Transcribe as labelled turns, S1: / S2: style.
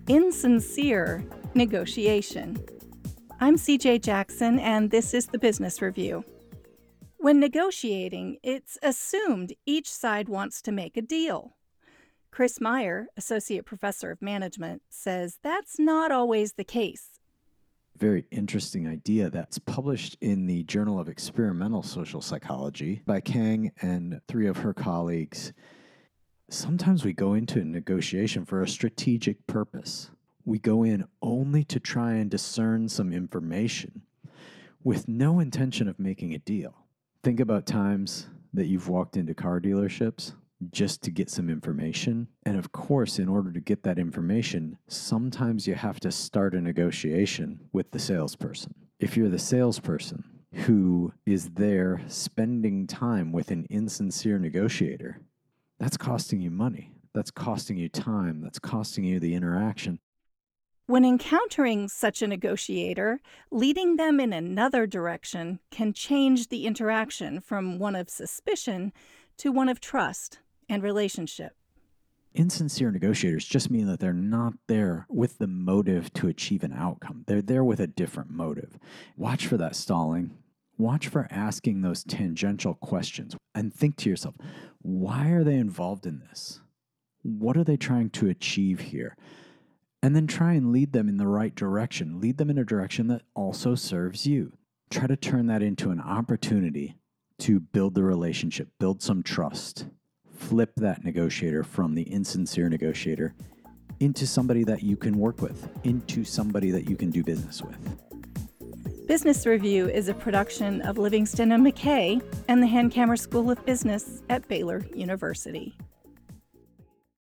S1: Insincere negotiation. I'm CJ Jackson, and this is the Business Review. When negotiating, it's assumed each side wants to make a deal. Chris Meyer, Associate Professor of Management, says that's not always the case.
S2: Very interesting idea that's published in the Journal of Experimental Social Psychology by Kang and 3 of her colleagues. Sometimes we go into a negotiation for a strategic purpose. We go in only to try and discern some information with no intention of making a deal. Think about times that you've walked into car dealerships just to get some information. And of course, in order to get that information, sometimes you have to start a negotiation with the salesperson. If you're the salesperson who is there spending time with an insincere negotiator, that's costing you money. That's costing you time. That's costing you the interaction.
S1: When encountering such a negotiator, leading them in another direction can change the interaction from one of suspicion to one of trust and relationship.
S2: Insincere negotiators just mean that they're not there with the motive to achieve an outcome. They're there with a different motive. Watch for that stalling. Watch for asking those tangential questions and think to yourself, why are they involved in this? What are they trying to achieve here? And then try and lead them in the right direction. Lead them in a direction that also serves you. Try to turn that into an opportunity to build the relationship, build some trust. Flip that negotiator from the insincere negotiator into somebody that you can work with, into somebody that you can do business with.
S1: Business Review is a production of Livingston and McKay and the Hankamer School of Business at Baylor University.